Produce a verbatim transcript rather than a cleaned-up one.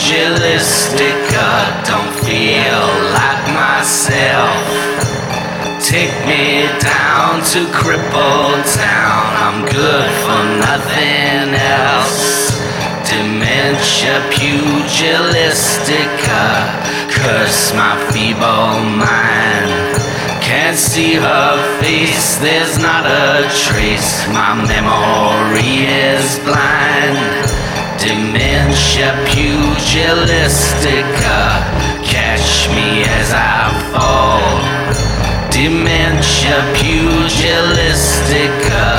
pugilistica, don't feel like myself. Take me down to Cripple Town, I'm good for nothing else. Dementia pugilistica, curse my feeble mind. Can't see her face, there's not a trace, my memory is blind. Dementia pugilistica, catch me as I fall. Dementia pugilistica.